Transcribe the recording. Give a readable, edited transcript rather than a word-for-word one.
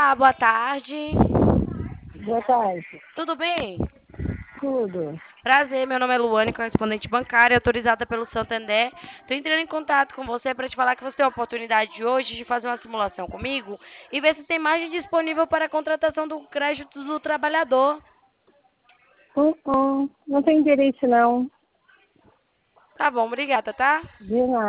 Olá, boa tarde. Boa tarde. Tudo bem? Tudo. Prazer, meu nome é Luane, correspondente bancária, autorizada pelo Santander. Estou entrando em contato com você para te falar que você tem a oportunidade hoje de fazer uma simulação comigo e ver se tem margem disponível para a contratação do crédito do trabalhador. Não tem interesse não. Tá bom, obrigada, tá? De nada.